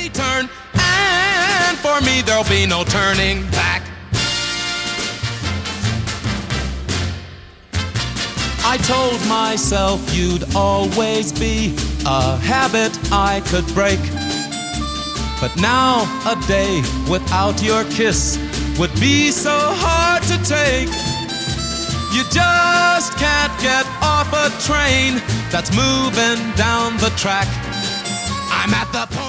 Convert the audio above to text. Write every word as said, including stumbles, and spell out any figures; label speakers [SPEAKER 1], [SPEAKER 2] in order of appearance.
[SPEAKER 1] return, and for me there'll be no turning back. I told myself you'd always be a habit I could break. But now a day without your kiss would be so hard to take. You just can't get off a train that's moving down the track. I'm at the point